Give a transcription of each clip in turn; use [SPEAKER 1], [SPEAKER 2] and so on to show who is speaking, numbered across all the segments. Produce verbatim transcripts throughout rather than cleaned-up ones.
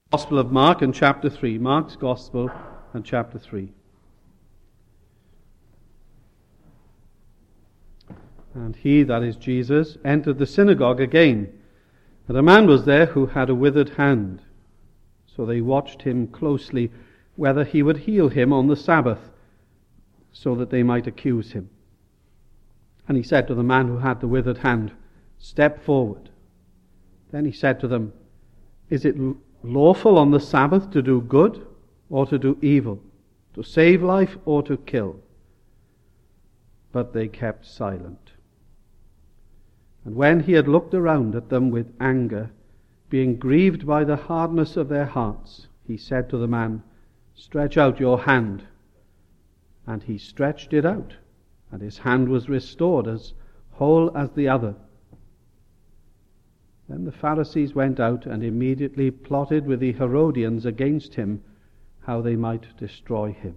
[SPEAKER 1] Gospel of Mark and chapter three. Mark's Gospel and chapter three. And he, that is Jesus, entered the synagogue again, and a man was there who had a withered hand. So they watched him closely, whether he would heal him on the Sabbath, so that they might accuse him. And he said to the man who had the withered hand, "Step forward." Then he said to them, "Is it lawful on the Sabbath to do good or to do evil, to save life or to kill?" But they kept silent. And when he had looked around at them with anger, being grieved by the hardness of their hearts, he said to the man, "Stretch out your hand." And he stretched it out, and his hand was restored as whole as the other. Then the Pharisees went out and immediately plotted with the Herodians against him, how they might destroy him.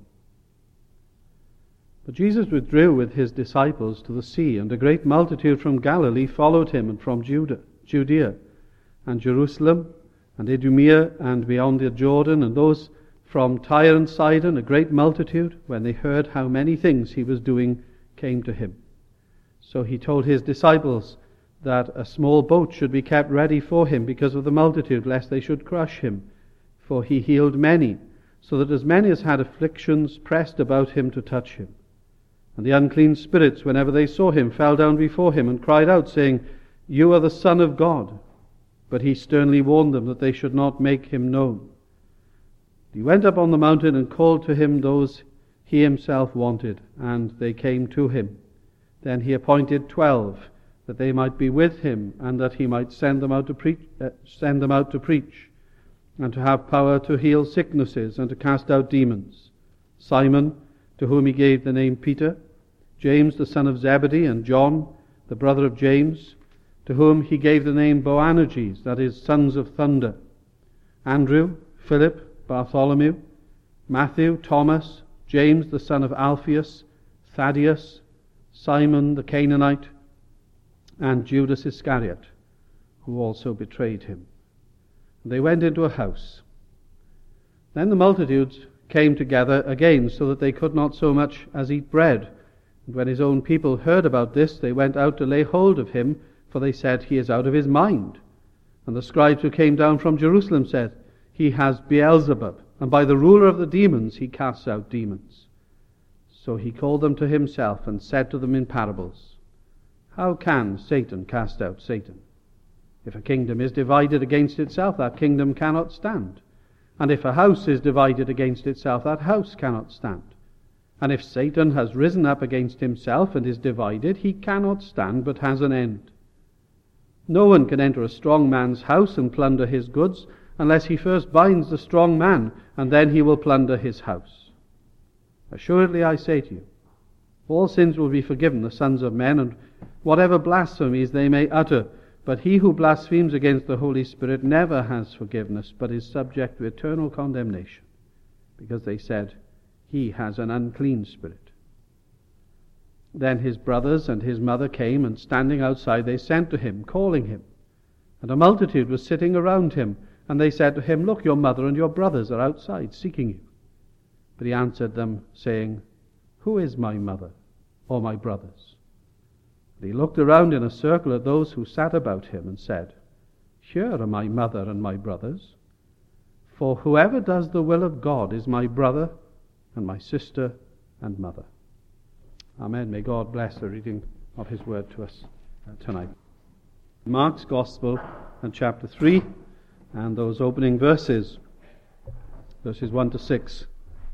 [SPEAKER 1] But Jesus withdrew with his disciples to the sea, and a great multitude from Galilee followed him, and from Judah, Judea, and Jerusalem, and Idumea, and beyond the Jordan, and those from Tyre and Sidon, a great multitude, when they heard how many things he was doing, came to him. So he told his disciples that a small boat should be kept ready for him because of the multitude, lest they should crush him. For he healed many, so that as many as had afflictions pressed about him to touch him. And the unclean spirits, whenever they saw him, fell down before him and cried out, saying, "You are the Son of God." But he sternly warned them that they should not make him known. He went up on the mountain and called to him those he himself wanted, and they came to him. Then he appointed twelve, that they might be with him, and that he might send them out to preach, uh, send them out to preach, and to have power to heal sicknesses and to cast out demons. Simon, to whom he gave the name Peter, James the son of Zebedee, and John, the brother of James, to whom he gave the name Boanerges, that is, sons of thunder, Andrew, Philip, Bartholomew, Matthew, Thomas, James the son of Alphaeus, Thaddeus, Simon the Canaanite, and Judas Iscariot, who also betrayed him. And they went into a house. Then the multitudes came together again, so that they could not so much as eat bread. And when his own people heard about this, they went out to lay hold of him, for they said, "He is out of his mind." And the scribes who came down from Jerusalem said, "He has Beelzebub, and by the ruler of the demons he casts out demons." So he called them to himself and said to them in parables, "How can Satan cast out Satan? If a kingdom is divided against itself, that kingdom cannot stand. And if a house is divided against itself, that house cannot stand. And if Satan has risen up against himself and is divided, he cannot stand, but has an end. No one can enter a strong man's house and plunder his goods, unless he first binds the strong man, and then he will plunder his house. Assuredly I say to you, all sins will be forgiven the sons of men, and whatever blasphemies they may utter, but he who blasphemes against the Holy Spirit never has forgiveness, but is subject to eternal condemnation, because they said, 'He has an unclean spirit.' Then his brothers and his mother came, and standing outside they sent to him, calling him. And a multitude was sitting around him, and they said to him, 'Look, your mother and your brothers are outside, seeking you.' But he answered them, saying, 'Who is my mother or my brothers?' And he looked around in a circle at those who sat about him, and said, 'Here are my mother and my brothers. For whoever does the will of God is my brother and my sister and mother.'" Amen. May God bless the reading of his word to us tonight. Mark's Gospel and chapter three, and those opening verses, verses one to six.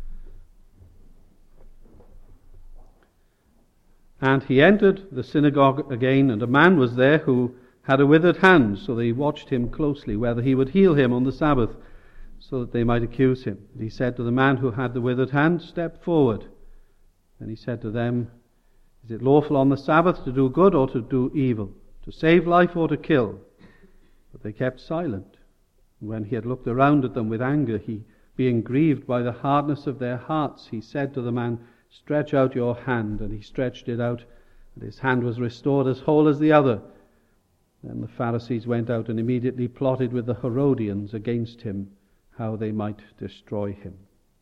[SPEAKER 1] And he entered the synagogue again, and a man was there who had a withered hand. So they watched him closely, whether he would heal him on the Sabbath, so that they might accuse him. And he said to the man who had the withered hand, "Step forward." Then he said to them, "Is it lawful on the Sabbath to do good or to do evil, to save life or to kill?" But they kept silent. And when he had looked around at them with anger, he, being grieved by the hardness of their hearts, he said to the man, "Stretch out your hand." And he stretched it out, and his hand was restored as whole as the other. Then the Pharisees went out and immediately plotted with the Herodians against him, how they might destroy him.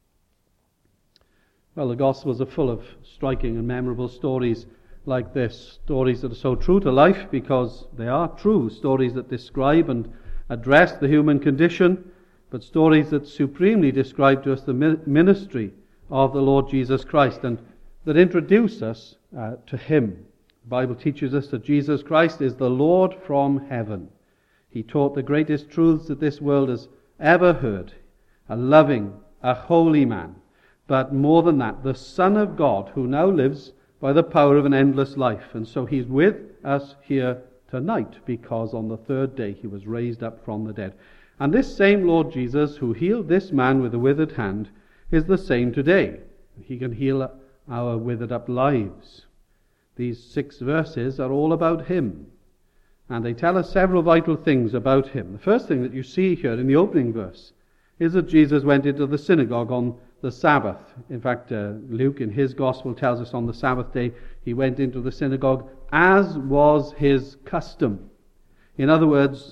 [SPEAKER 1] Well, the Gospels are full of striking and memorable stories like this, stories that are so true to life because they are true, stories that describe and address the human condition, but stories that supremely describe to us the ministry of the Lord Jesus Christ and that introduce us uh, to him. The Bible teaches us that Jesus Christ is the Lord from heaven. He taught the greatest truths that this world has ever heard, a loving, a holy man, but more than that, the Son of God who now lives by the power of an endless life. And so he's with us here tonight because on the third day he was raised up from the dead. And this same Lord Jesus who healed this man with a withered hand is the same today. He can heal our withered up lives. These six verses are all about him. And they tell us several vital things about him. The first thing that you see here in the opening verse is that Jesus went into the synagogue on the Sabbath. In fact, uh, Luke in his gospel tells us on the Sabbath day he went into the synagogue as was his custom. In other words,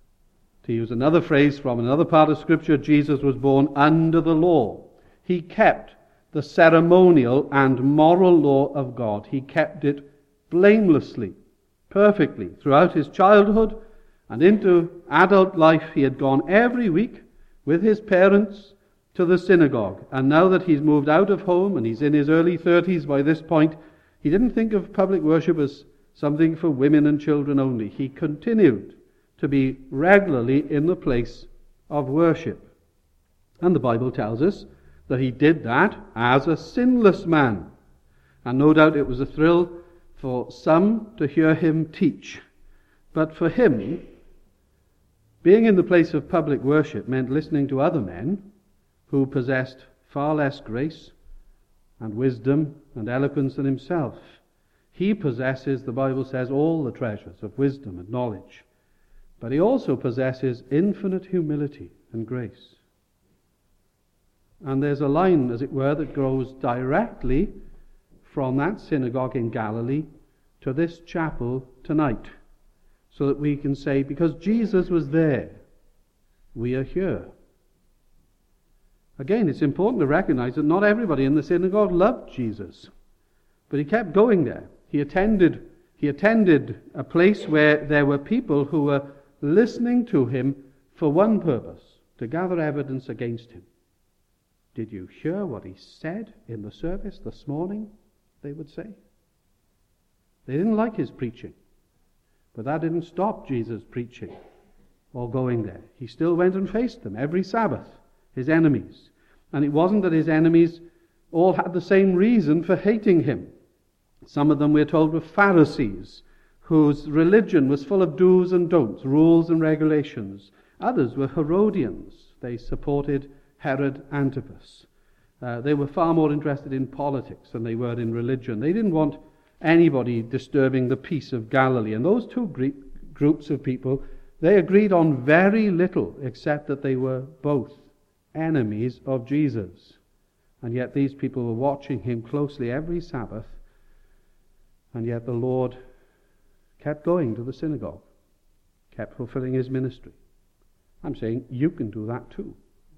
[SPEAKER 1] to use another phrase from another part of Scripture, Jesus was born under the law. He kept the ceremonial and moral law of God. He kept it blamelessly, perfectly. Throughout his childhood and into adult life, he had gone every week with his parents to the synagogue. And now that he's moved out of home and he's in his early thirties by this point, he didn't think of public worship as something for women and children only. He continued to be regularly in the place of worship. And the Bible tells us that he did that as a sinless man. And no doubt it was a thrill for some to hear him teach. But for him, being in the place of public worship meant listening to other men who possessed far less grace and wisdom and eloquence than himself. He possesses, the Bible says, all the treasures of wisdom and knowledge. But he also possesses infinite humility and grace. And there's a line, as it were, that goes directly from that synagogue in Galilee to this chapel tonight, so that we can say, because Jesus was there, we are here. Again, it's important to recognize that not everybody in the synagogue loved Jesus, but he kept going there. He attended, he attended a place where there were people who were listening to him for one purpose, to gather evidence against him. Did you hear what he said in the service this morning? They would say. They didn't like his preaching, but that didn't stop Jesus preaching or going there. He still went and faced them every Sabbath, his enemies. And it wasn't that his enemies all had the same reason for hating him. Some of them, we're told, were Pharisees, whose religion was full of do's and don'ts, rules and regulations. Others were Herodians. They supported Herod Antipas. Uh, they were far more interested in politics than they were in religion. They didn't want anybody disturbing the peace of Galilee. And those two gr- groups of people, they agreed on very little, except that they were both enemies of Jesus. And yet these people were watching him closely every Sabbath, and yet the Lord kept going to the synagogue, kept fulfilling his ministry. I'm saying you can do that too.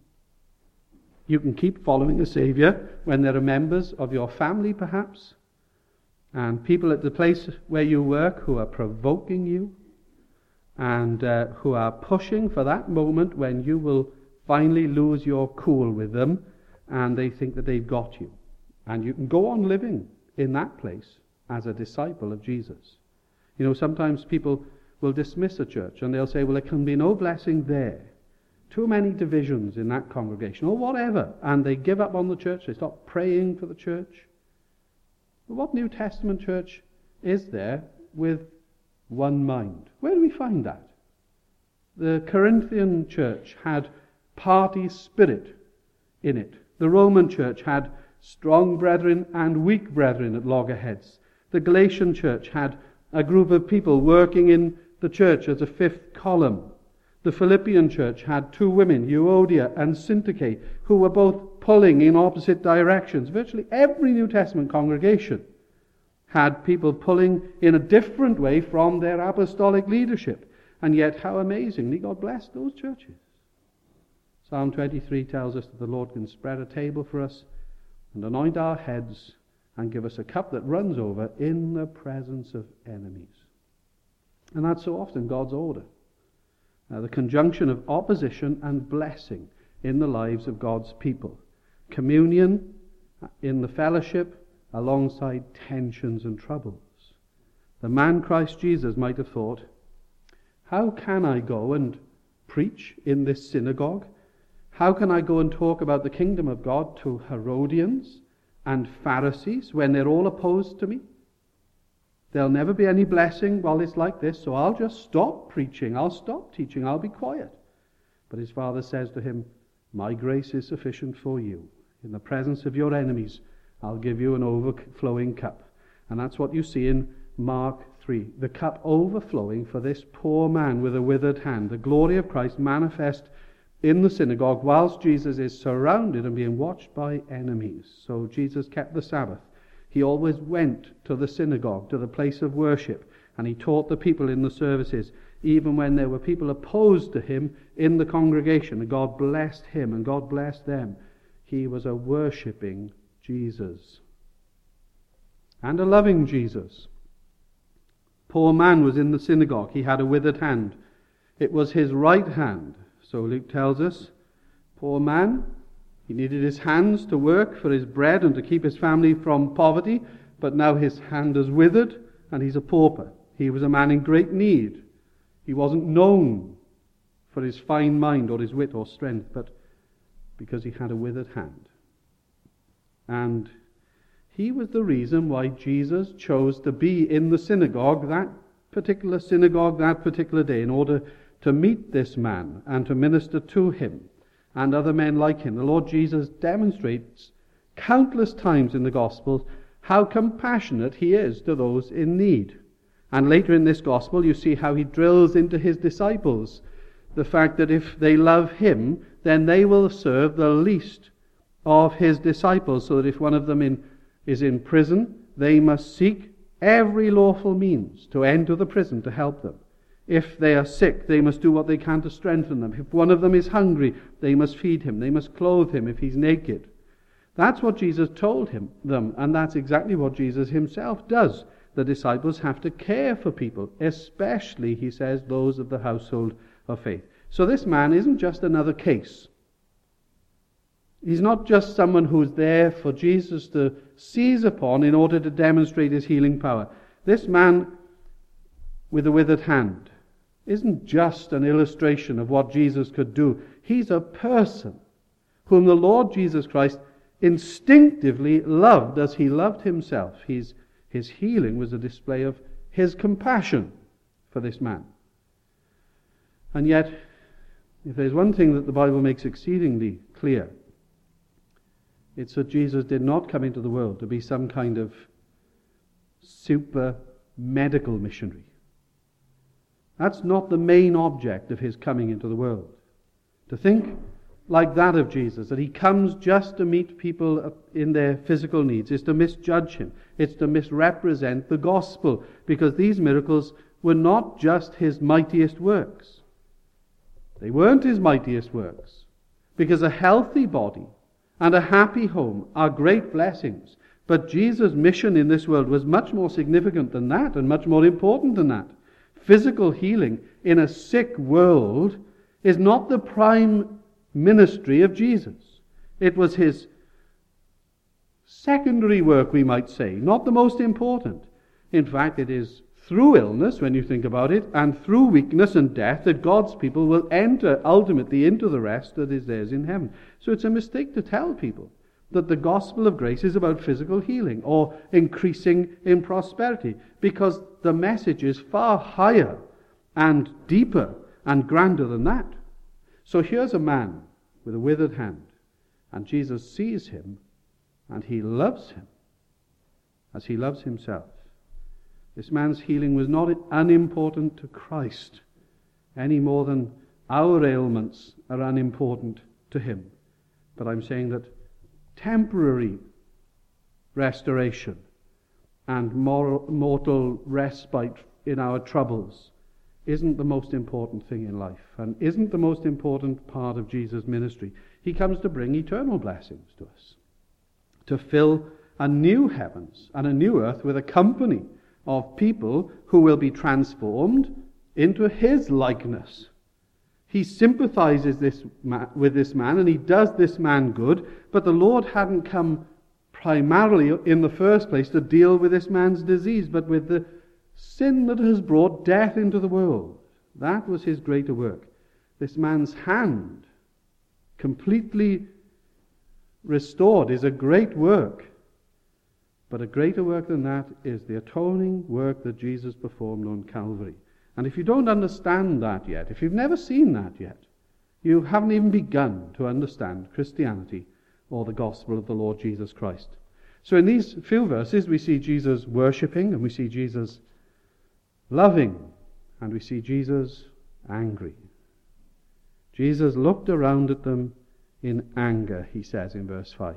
[SPEAKER 1] You can keep following the Savior when there are members of your family, perhaps, and people at the place where you work who are provoking you and uh, who are pushing for that moment when you will finally lose your cool with them and they think that they've got you. And you can go on living in that place as a disciple of Jesus. You know, sometimes people will dismiss a church and they'll say, well, there can be no blessing there. Too many divisions in that congregation, or whatever. And they give up on the church. They stop praying for the church. But what New Testament church is there with one mind? Where do we find that? The Corinthian church had party spirit in it. The Roman church had strong brethren and weak brethren at loggerheads. The Galatian church had a group of people working in the church as a fifth column. The Philippian church had two women, Euodia and Syntyche, who were both pulling in opposite directions. Virtually every New Testament congregation had people pulling in a different way from their apostolic leadership. And yet, how amazingly God blessed those churches. Psalm twenty-three tells us that the Lord can spread a table for us and anoint our heads and give us a cup that runs over in the presence of enemies. And that's so often God's order. Uh, the conjunction of opposition and blessing in the lives of God's people. Communion in the fellowship alongside tensions and troubles. The man Christ Jesus might have thought, how can I go and preach in this synagogue? How can I go and talk about the kingdom of God to Herodians and Pharisees when they're all opposed to me? There'll never be any blessing while it's like this, so I'll just stop preaching, I'll stop teaching, I'll be quiet. But his Father says to him, my grace is sufficient for you. In the presence of your enemies, I'll give you an overflowing cup. And that's what you see in Mark three. The cup overflowing for this poor man with a withered hand. The glory of Christ manifest in the synagogue whilst Jesus is surrounded and being watched by enemies. So Jesus kept the Sabbath. He always went to the synagogue, to the place of worship, and he taught the people in the services, even when there were people opposed to him in the congregation. And God blessed him and God blessed them. He was a worshipping Jesus. And a loving Jesus. Poor man was in the synagogue. He had a withered hand. It was his right hand. So Luke tells us, poor man, he needed his hands to work for his bread and to keep his family from poverty, but now his hand is withered and he's a pauper. He was a man in great need. He wasn't known for his fine mind or his wit or strength, but because he had a withered hand. And he was the reason why Jesus chose to be in the synagogue, that particular synagogue, that particular day, in order to meet this man and to minister to him and other men like him. The Lord Jesus demonstrates countless times in the Gospels how compassionate he is to those in need. And later in this Gospel you see how he drills into his disciples the fact that if they love him, then they will serve the least of his disciples, so that if one of them in, is in prison, they must seek every lawful means to enter the prison to help them. If they are sick, they must do what they can to strengthen them. If one of them is hungry, they must feed him. They must clothe him if he's naked. That's what Jesus told him, them, and that's exactly what Jesus himself does. The disciples have to care for people, especially, he says, those of the household of faith. So this man isn't just another case. He's not just someone who's there for Jesus to seize upon in order to demonstrate his healing power. This man with a withered hand isn't just an illustration of what Jesus could do. He's a person whom the Lord Jesus Christ instinctively loved as he loved himself. His, his healing was a display of his compassion for this man. And yet, if there's one thing that the Bible makes exceedingly clear, it's that Jesus did not come into the world to be some kind of super medical missionary. That's not the main object of his coming into the world. To think like that of Jesus, that he comes just to meet people in their physical needs, is to misjudge him. It's to misrepresent the gospel, because these miracles were not just his mightiest works. They weren't his mightiest works, because a healthy body and a happy home are great blessings. But Jesus' mission in this world was much more significant than that, and much more important than that. Physical healing in a sick world is not the prime ministry of Jesus. It was his secondary work, we might say, not the most important. In fact, it is through illness, when you think about it, and through weakness and death, that God's people will enter ultimately into the rest that is theirs in heaven. So it's a mistake to tell people that the gospel of grace is about physical healing or increasing in prosperity, because the message is far higher and deeper and grander than that. So here's a man with a withered hand, and Jesus sees him and he loves him as he loves himself. This man's healing was not unimportant to Christ any more than our ailments are unimportant to him. But I'm saying that temporary restoration and moral, mortal respite in our troubles isn't the most important thing in life and isn't the most important part of Jesus' ministry. He comes to bring eternal blessings to us, to fill a new heavens and a new earth with a company of people who will be transformed into his likeness. He sympathizes this ma- with this man, and he does this man good, but the Lord hadn't come primarily in the first place to deal with this man's disease, but with the sin that has brought death into the world. That was his greater work. This man's hand, completely restored, is a great work. But a greater work than that is the atoning work that Jesus performed on Calvary. And if you don't understand that yet, if you've never seen that yet, you haven't even begun to understand Christianity or the gospel of the Lord Jesus Christ. So in these few verses we see Jesus worshipping, and we see Jesus loving, and we see Jesus angry. Jesus looked around at them in anger, he says in verse five.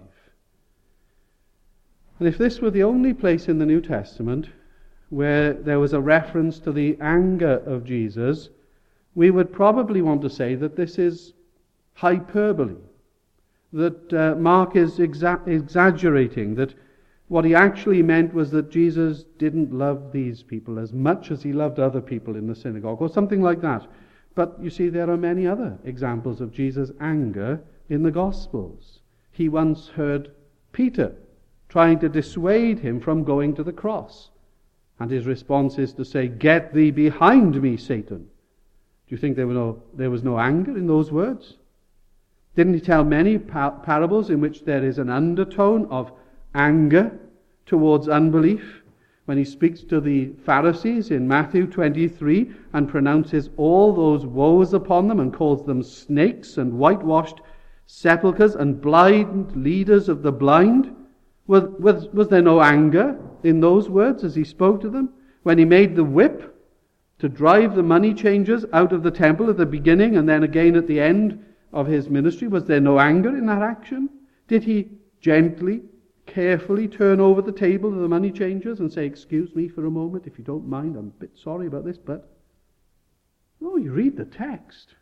[SPEAKER 1] And if this were the only place in the New Testament where there was a reference to the anger of Jesus, we would probably want to say that this is hyperbole, that uh, Mark is exa- exaggerating, that what he actually meant was that Jesus didn't love these people as much as he loved other people in the synagogue, or something like that. But you see, there are many other examples of Jesus' anger in the Gospels. He once heard Peter trying to dissuade him from going to the cross, and his response is to say, "Get thee behind me, Satan." Do you think there, were no, there was no anger in those words? Didn't he tell many par- parables in which there is an undertone of anger towards unbelief? When he speaks to the Pharisees in Matthew twenty-three and pronounces all those woes upon them and calls them snakes and whitewashed sepulchres and blind leaders of the blind, was, was, was there no anger in those words as he spoke to them? When he made the whip to drive the money changers out of the temple at the beginning and then again at the end of his ministry, was there no anger in that action? Did he gently, carefully turn over the table to the money changers and say, "Excuse me for a moment, if you don't mind, I'm a bit sorry about this," but no, you read the text.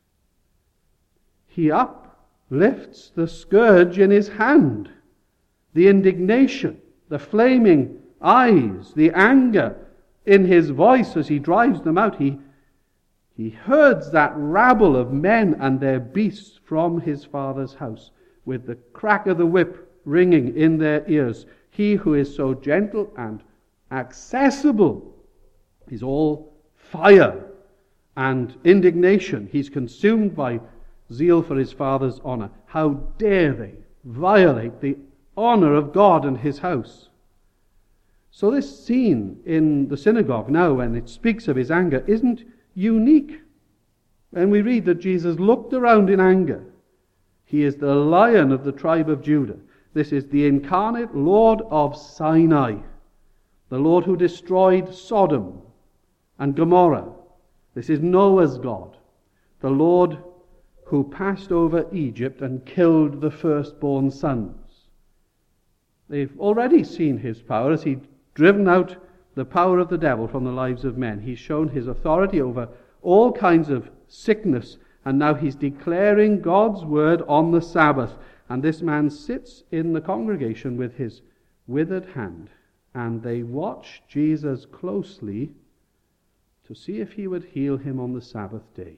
[SPEAKER 1] He uplifts the scourge in his hand. The indignation, the flaming eyes, the anger in his voice as he drives them out. He, he herds that rabble of men and their beasts from his Father's house with the crack of the whip ringing in their ears. He who is so gentle and accessible is all fire and indignation. He's consumed by zeal for his Father's honor. How dare they violate the honor of God and his house? So this scene in the synagogue now, when it speaks of his anger, isn't unique. When we read that Jesus looked around in anger, he is the Lion of the tribe of Judah. This is the incarnate Lord of Sinai, the Lord who destroyed Sodom and Gomorrah. This is Noah's God, the Lord who passed over Egypt and killed the firstborn sons. They've already seen his power as he'd driven out the power of the devil from the lives of men. He's shown his authority over all kinds of sickness, and now he's declaring God's word on the Sabbath. And this man sits in the congregation with his withered hand, and they watch Jesus closely to see if he would heal him on the Sabbath day.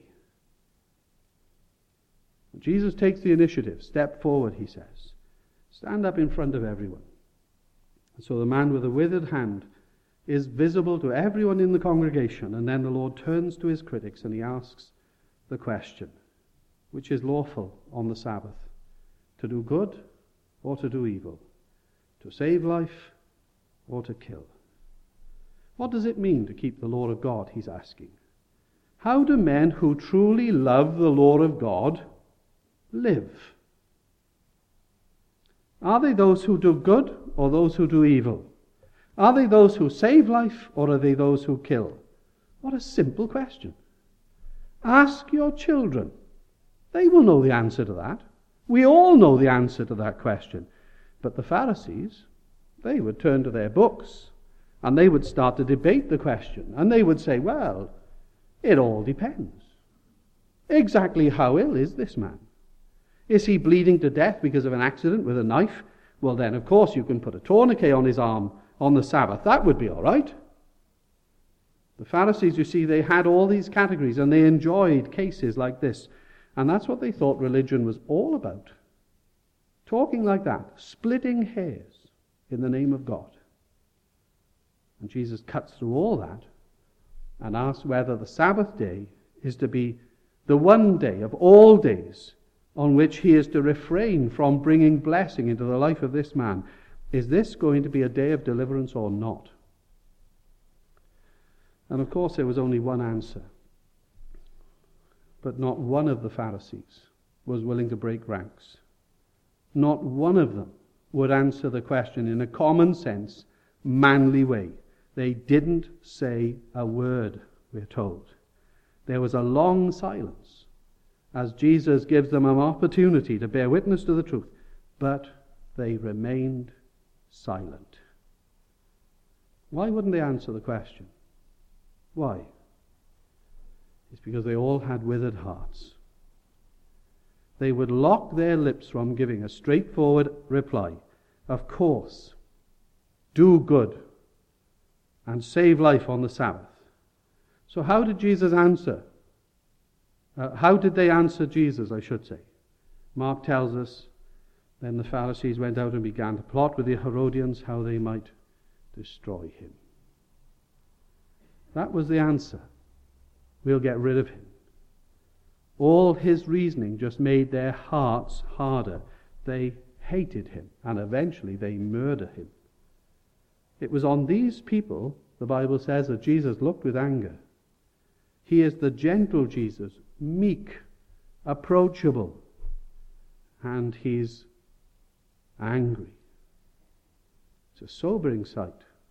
[SPEAKER 1] Jesus takes the initiative. "Step forward," he says. "Stand up in front of everyone." And so the man with the withered hand is visible to everyone in the congregation, and then the Lord turns to his critics and he asks the question, which is lawful on the Sabbath? To do good or to do evil? To save life or to kill? What does it mean to keep the law of God, he's asking. How do men who truly love the law of God live? Are they those who do good or those who do evil? Are they those who save life or are they those who kill? What a simple question. Ask your children. They will know the answer to that. We all know the answer to that question. But the Pharisees, they would turn to their books and they would start to debate the question. And they would say, well, It all depends. Exactly how ill is this man? Is he bleeding to death because of an accident with a knife? Well, then, of course, you can put a tourniquet on his arm on the Sabbath. That would be all right. The Pharisees, you see, they had all these categories, and they enjoyed cases like this. And that's what they thought religion was all about. Talking like that, splitting hairs in the name of God. And Jesus cuts through all that and asks whether the Sabbath day is to be the one day of all days on which he is to refrain from bringing blessing into the life of this man. Is this going to be a day of deliverance or not? And of course there was only one answer. But not one of the Pharisees was willing to break ranks. Not one of them would answer the question in a common sense, manly way. They didn't say a word, we're told. There was a long silence as Jesus gives them an opportunity to bear witness to the truth. But they remained silent. Why wouldn't they answer the question? Why? It's because they all had withered hearts. They would lock their lips from giving a straightforward reply. Of course, do good and save life on the Sabbath. So how did Jesus answer? Uh, how did they answer Jesus, I should say? Mark tells us, then the Pharisees went out and began to plot with the Herodians how they might destroy him. That was the answer. We'll get rid of him. All his reasoning just made their hearts harder. They hated him, and eventually they murdered him. It was on these people, the Bible says, that Jesus looked with anger. He is the gentle Jesus, meek, approachable, and he's angry. It's a sobering sight.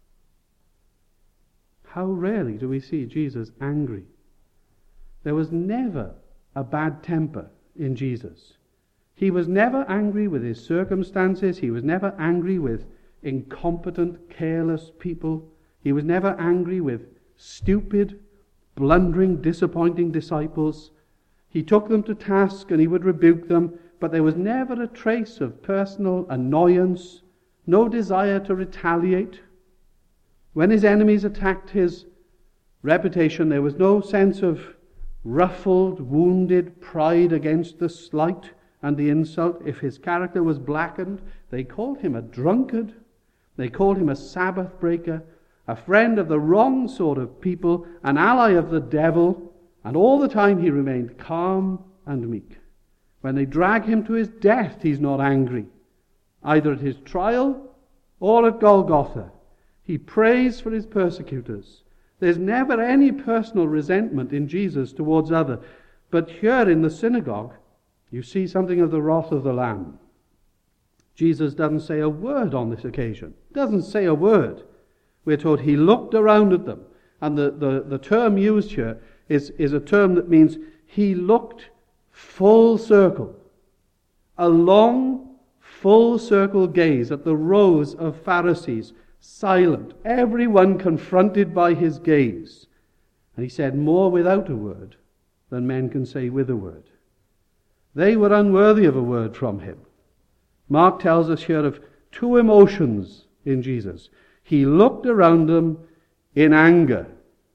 [SPEAKER 1] How rarely do we see Jesus angry? There was never a bad temper in Jesus. He was never angry with his circumstances. He was never angry with incompetent, careless people. He was never angry with stupid, blundering, disappointing disciples. He took them to task and he would rebuke them, but there was never a trace of personal annoyance, no desire to retaliate. When his enemies attacked his reputation, there was no sense of ruffled, wounded pride against the slight and the insult. If his character was blackened, they called him a drunkard. They called him a Sabbath breaker, a friend of the wrong sort of people, an ally of the devil, and all the time he remained calm and meek. When they drag him to his death, he's not angry, either at his trial or at Golgotha. He prays for his persecutors. There's never any personal resentment in Jesus towards others. But here in the synagogue, you see something of the wrath of the Lamb. Jesus doesn't say a word on this occasion. Doesn't say a word. We're told he looked around at them. And the, the, the term used here is, is a term that means he looked full circle. A long, full circle gaze at the rows of Pharisees, silent, everyone confronted by his gaze. And he said more without a word than men can say with a word. They were unworthy of a word from him. Mark tells us here of two emotions in Jesus. He looked around them in anger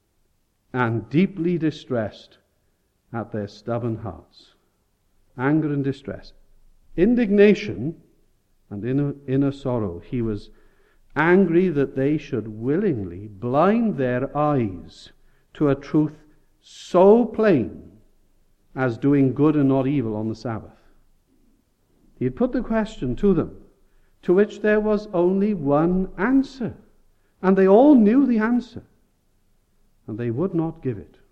[SPEAKER 1] and deeply distressed at their stubborn hearts. Anger and distress. Indignation and inner, inner sorrow. He was angry that they should willingly blind their eyes to a truth so plain as doing good and not evil on the Sabbath. He had put the question to them, to which there was only one answer. And they all knew the answer, and they would not give it.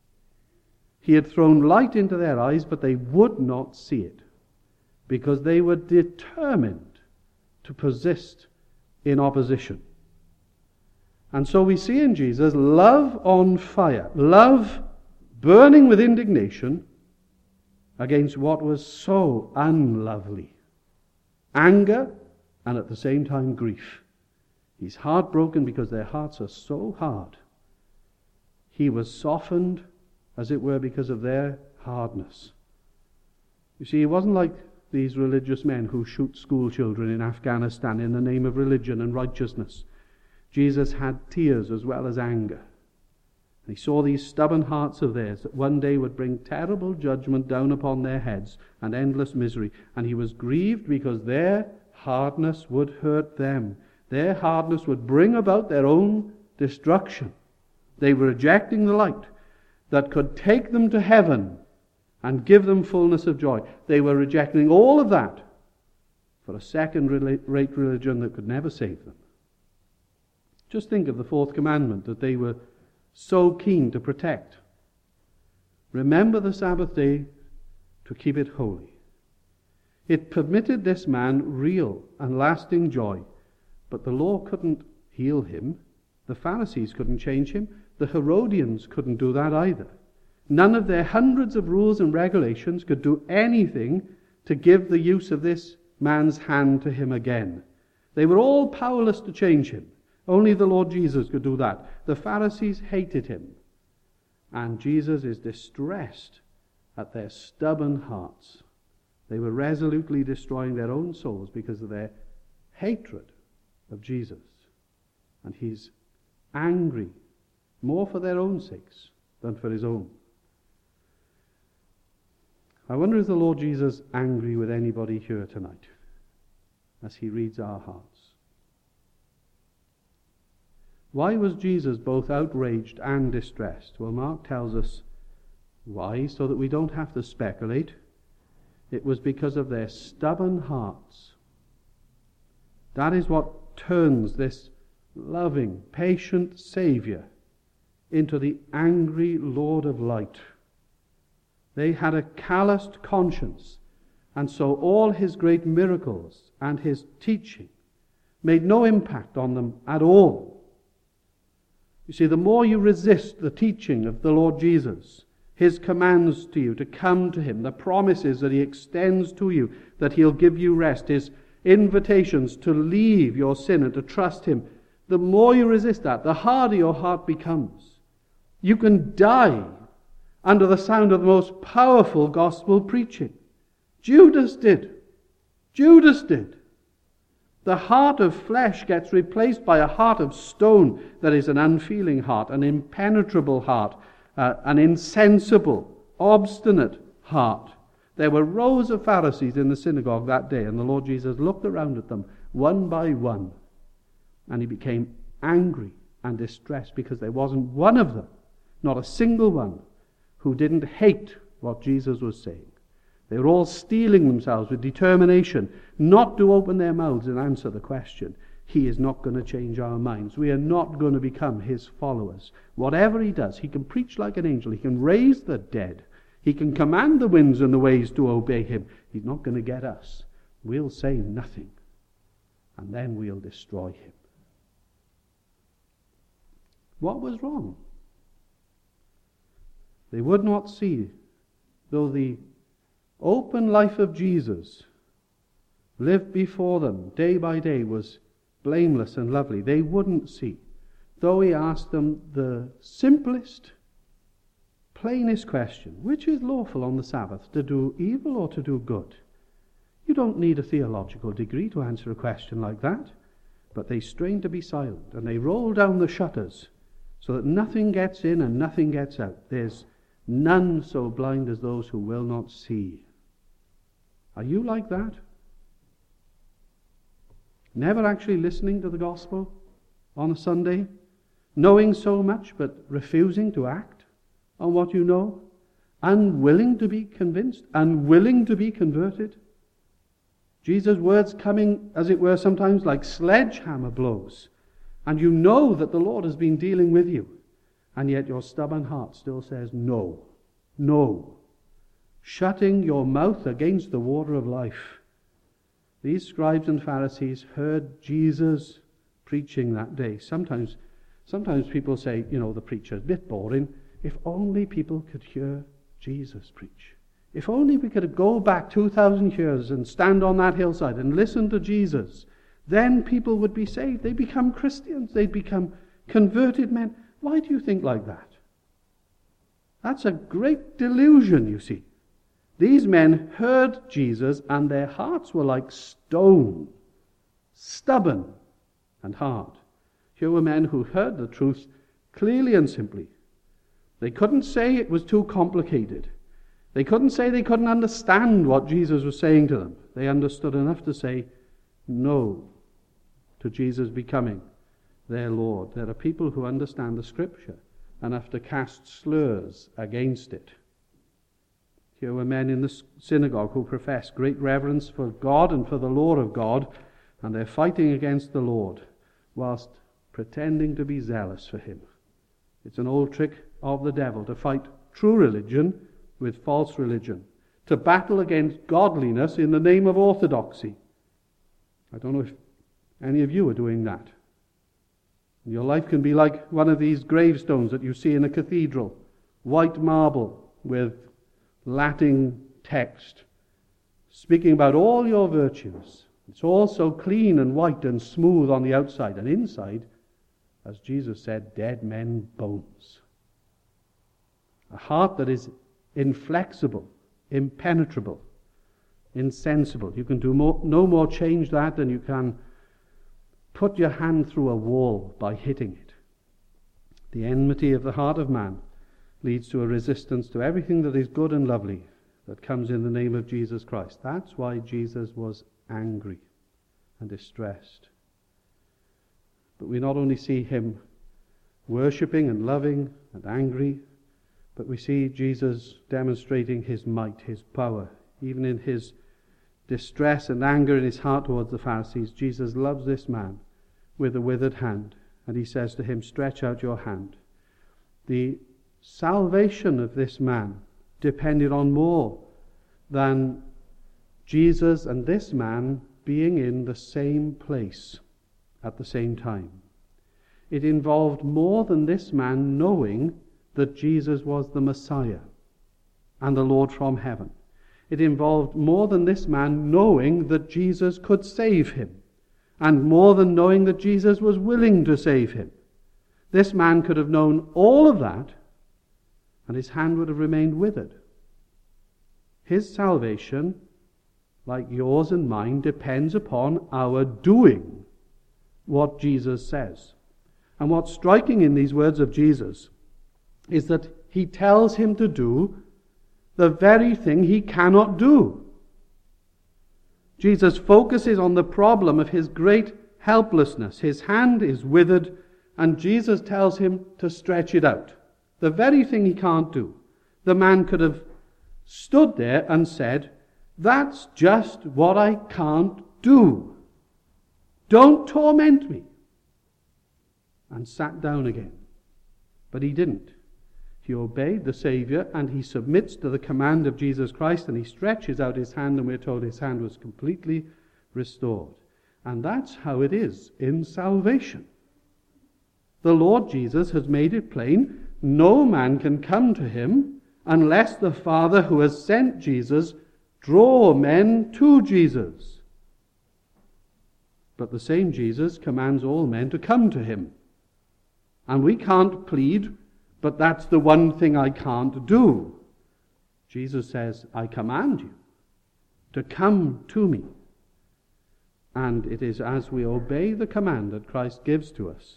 [SPEAKER 1] He had thrown light into their eyes, but they would not see it, because they were determined to persist in opposition. And so we see in Jesus love on fire, love burning with indignation against what was so unlovely. Anger and at the same time grief. He's heartbroken because their hearts are so hard. He was softened as it were, because of their hardness. You see, it wasn't like these religious men who shoot school children in Afghanistan in the name of religion and righteousness. Jesus had tears as well as anger. He saw these stubborn hearts of theirs that one day would bring terrible judgment down upon their heads and endless misery. And he was grieved because their hardness would hurt them. Their hardness would bring about their own destruction. They were rejecting the light that could take them to heaven and give them fullness of joy. They were rejecting all of that for a second-rate religion that could never save them. Just think of the fourth commandment that they were so keen to protect. Remember the Sabbath day to keep it holy. It permitted this man real and lasting joy, but the law couldn't heal him. The Pharisees couldn't change him. The Herodians couldn't do that either. None of their hundreds of rules and regulations could do anything to give the use of this man's hand to him again. They were all powerless to change him. Only the Lord Jesus could do that. The Pharisees hated him. And Jesus is distressed at their stubborn hearts. They were resolutely destroying their own souls because of their hatred of Jesus. And he's angry more for their own sakes than for his own. I wonder, is the Lord Jesus angry with anybody here tonight as he reads our hearts? Why was Jesus both outraged and distressed? Well, Mark tells us why, so that we don't have to speculate. It was because of their stubborn hearts. That is what turns this loving, patient Savior into the angry Lord of light. They had a calloused conscience, and so all his great miracles and his teaching made no impact on them at all. You see, the more you resist the teaching of the Lord Jesus, his commands to you to come to him, the promises that he extends to you, that he'll give you rest, his invitations to leave your sin and to trust him, the more you resist that, the harder your heart becomes. You can die under the sound of the most powerful gospel preaching. Judas did. Judas did. The heart of flesh gets replaced by a heart of stone that is an unfeeling heart, an impenetrable heart, uh, an insensible, obstinate heart. There were rows of Pharisees in the synagogue that day, and the Lord Jesus looked around at them one by one, and he became angry and distressed because there wasn't one of them, not a single one, who didn't hate what Jesus was saying. They were all steeling themselves with determination not to open their mouths and answer the question. He is not going to change our minds. We are not going to become his followers. Whatever he does, he can preach like an angel. He can raise the dead. He can command the winds and the waves to obey him. He's not going to get us. We'll say nothing, and then we'll destroy him. What was wrong? They would not see, though the open life of Jesus lived before them day by day was blameless and lovely. They wouldn't see, though he asked them the simplest, plainest question: which is lawful on the Sabbath, to do evil or to do good? You don't need a theological degree to answer a question like that. But they strained to be silent, and they rolled down the shutters so that nothing gets in and nothing gets out. There's none so blind as those who will not see. Are you like that? Never actually listening to the gospel on a Sunday? Knowing so much but refusing to act on what you know? Unwilling to be convinced? Unwilling to be converted? Jesus' words coming, as it were, sometimes like sledgehammer blows. And you know that the Lord has been dealing with you. And yet your stubborn heart still says no, no. Shutting your mouth against the water of life. These scribes and Pharisees heard Jesus preaching that day. Sometimes, sometimes people say, you know, the preacher's a bit boring. If only people could hear Jesus preach. If only we could go back two thousand years and stand on that hillside and listen to Jesus, then people would be saved. They'd become Christians. They'd become converted men. Why do you think like that? That's a great delusion, you see. These men heard Jesus and their hearts were like stone, stubborn and hard. Here were men who heard the truth clearly and simply. They couldn't say it was too complicated. They couldn't say they couldn't understand what Jesus was saying to them. They understood enough to say no to Jesus becoming their Lord. There are people who understand the Scripture enough to cast slurs against it. Here were men in the synagogue who profess great reverence for God and for the law of God, and they're fighting against the Lord whilst pretending to be zealous for him. It's an old trick of the devil to fight true religion with false religion, to battle against godliness in the name of orthodoxy. I don't know if any of you are doing that. Your life can be like one of these gravestones that you see in a cathedral, white marble with Latin text, speaking about all your virtues. It's all so clean and white and smooth on the outside, and inside, as Jesus said, dead men's bones. A heart that is inflexible, impenetrable, insensible. You can do more, no more change that than you can put your hand through a wall by hitting it. The enmity of the heart of man leads to a resistance to everything that is good and lovely that comes in the name of Jesus Christ. That's why Jesus was angry and distressed. But we not only see him worshipping and loving and angry, but we see Jesus demonstrating his might, his power. Even in his distress and anger in his heart towards the Pharisees, Jesus loves this man with a withered hand, and he says to him, "Stretch out your hand." The salvation of this man depended on more than Jesus and this man being in the same place at the same time. It involved more than this man knowing that Jesus was the Messiah and the Lord from heaven. It involved more than this man knowing that Jesus could save him, and more than knowing that Jesus was willing to save him. This man could have known all of that, and his hand would have remained withered. His salvation, like yours and mine, depends upon our doing what Jesus says. And what's striking in these words of Jesus is that he tells him to do the very thing he cannot do. Jesus focuses on the problem of his great helplessness. His hand is withered, and Jesus tells him to stretch it out. The very thing he can't do. The man could have stood there and said, "That's just what I can't do. Don't torment me," and sat down again. But he didn't. He obeyed the Savior, and he submits to the command of Jesus Christ, and he stretches out his hand, and we're told his hand was completely restored. And that's how it is in salvation. The Lord Jesus has made it plain, no man can come to him unless the Father who has sent Jesus draw men to Jesus. But the same Jesus commands all men to come to him. And we can't plead, "But that's the one thing I can't do." Jesus says, "I command you to come to me." And it is as we obey the command that Christ gives to us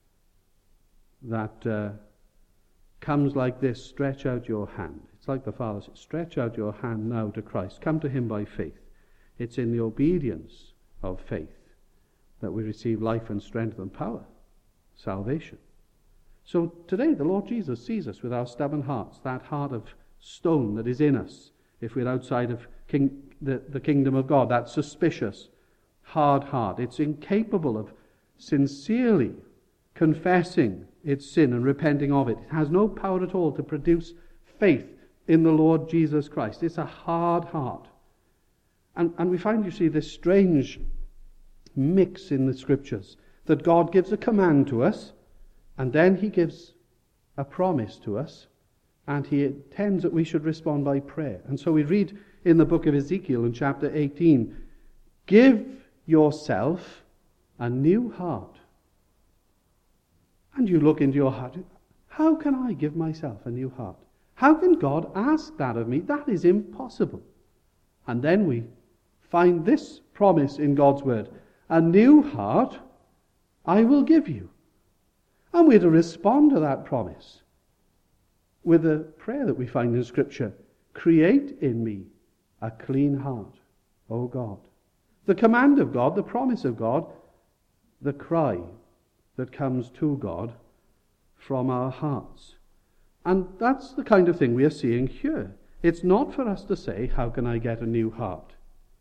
[SPEAKER 1] that uh, comes like this: stretch out your hand. It's like the Father says, stretch out your hand now to Christ. Come to him by faith. It's in the obedience of faith that we receive life and strength and power, salvation. So today the Lord Jesus sees us with our stubborn hearts, that heart of stone that is in us if we're outside of king, the, the kingdom of God, that suspicious, hard heart. It's incapable of sincerely confessing its sin and repenting of it. It has no power at all to produce faith in the Lord Jesus Christ. It's a hard heart. And, and we find, you see, this strange mix in the Scriptures, that God gives a command to us, and then he gives a promise to us, and he intends that we should respond by prayer. And so we read in the book of Ezekiel in chapter eighteen, "Give yourself a new heart." And you look into your heart, how can I give myself a new heart? How can God ask that of me? That is impossible. And then we find this promise in God's word. A new heart I will give you. And we're to respond to that promise with a prayer that we find in Scripture. Create in me a clean heart, O God. The command of God, the promise of God, the cry that comes to God from our hearts. And that's the kind of thing we are seeing here. It's not for us to say, how can I get a new heart?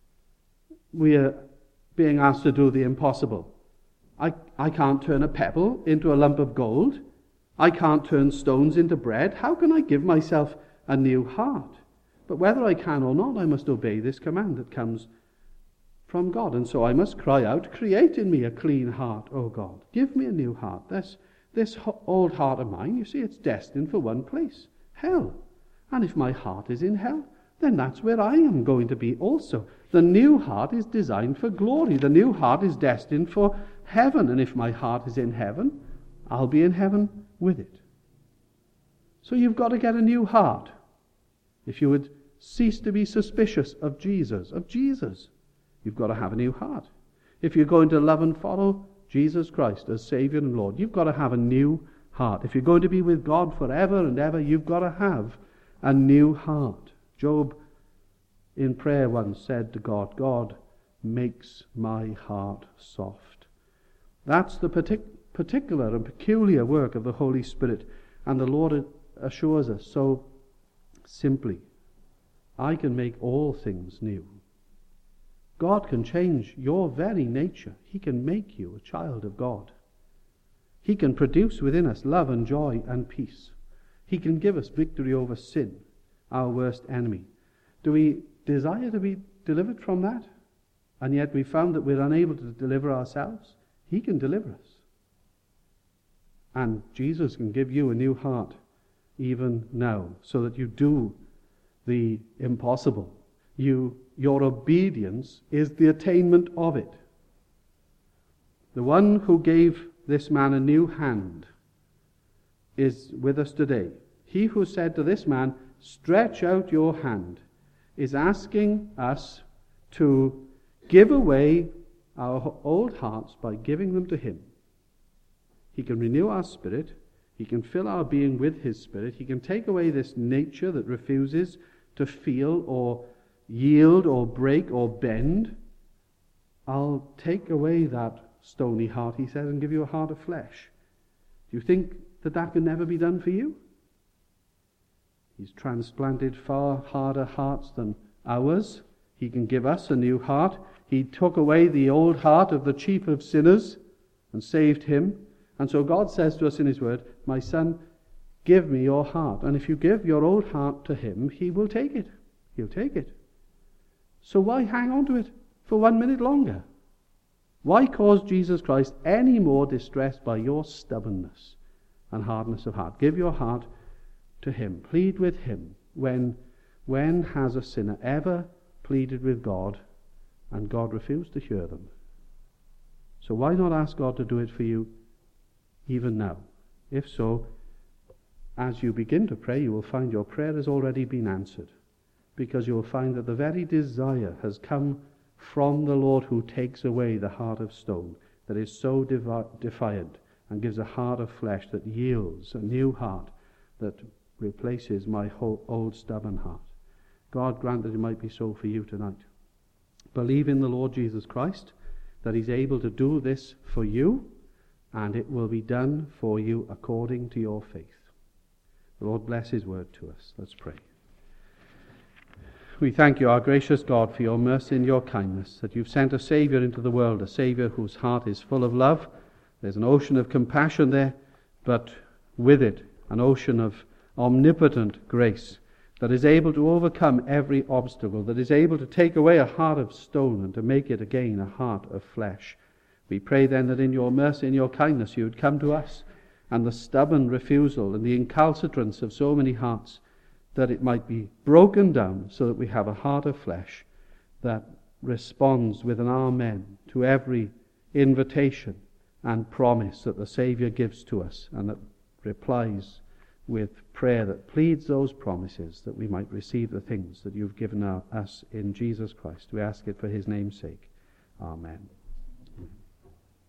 [SPEAKER 1] We are being asked to do the impossible. I, I can't turn a pebble into a lump of gold. I can't turn stones into bread. How can I give myself a new heart? But whether I can or not, I must obey this command that comes from God. And so I must cry out, create in me a clean heart, O God. Give me a new heart. This, this old heart of mine, you see, it's destined for one place, hell. And if my heart is in hell, then that's where I am going to be also. The new heart is designed for glory. The new heart is destined for heaven. And if my heart is in heaven, I'll be in heaven with it. So you've got to get a new heart. If you would cease to be suspicious of Jesus, of Jesus, you've got to have a new heart. If you're going to love and follow Jesus Christ as Savior and Lord, you've got to have a new heart. If you're going to be with God forever and ever, you've got to have a new heart. Job in prayer once said to God, God makes my heart soft. That's the partic- particular and peculiar work of the Holy Spirit. And the Lord assures us so simply, I can make all things new. God can change your very nature. He can make you a child of God. He can produce within us love and joy and peace. He can give us victory over sin, our worst enemy. Do we desire to be delivered from that? And yet we found that we're unable to deliver ourselves. He can deliver us. And Jesus can give you a new heart even now, so that you do the impossible. You, your obedience is the attainment of it. The one who gave this man a new hand is with us today. He who said to this man, stretch out your hand, is asking us to give away our old hearts by giving them to him. He can renew our spirit. He can fill our being with his spirit. He can take away this nature that refuses to feel or yield or break or bend. I'll take away that stony heart, he says, and give you a heart of flesh. Do you think that that can never be done for you? He's transplanted far harder hearts than ours. He can give us a new heart. He took away the old heart of the chief of sinners and saved him. And so God says to us in his word, my son, give me your heart. And if you give your old heart to him, he will take it. He'll take it. So why hang on to it for one minute longer? Why cause Jesus Christ any more distress by your stubbornness and hardness of heart? Give your heart to him. Plead with him. When, when has a sinner ever pleaded with God and God refused to hear them? So why not ask God to do it for you even now? If so, as you begin to pray, you will find your prayer has already been answered, because you will find that the very desire has come from the Lord who takes away the heart of stone that is so devi- defiant and gives a heart of flesh that yields, a new heart that replaces my whole old stubborn heart. God grant that it might be so for you tonight. Believe in the Lord Jesus Christ, that he's able to do this for you, and it will be done for you according to your faith. The Lord bless his word to us. Let's pray. We thank you, our gracious God, for your mercy and your kindness, that you've sent a Saviour into the world, a Saviour whose heart is full of love. There's an ocean of compassion there, but with it, an ocean of omnipotent grace that is able to overcome every obstacle, that is able to take away a heart of stone and to make it again a heart of flesh. We pray then that in your mercy and your kindness you would come to us, and the stubborn refusal and the incalcitrance of so many hearts, that it might be broken down so that we have a heart of flesh that responds with an amen to every invitation and promise that the Saviour gives to us, and that replies with prayer that pleads those promises, that we might receive the things that you've given us in Jesus Christ. We ask it for his name's sake. Amen.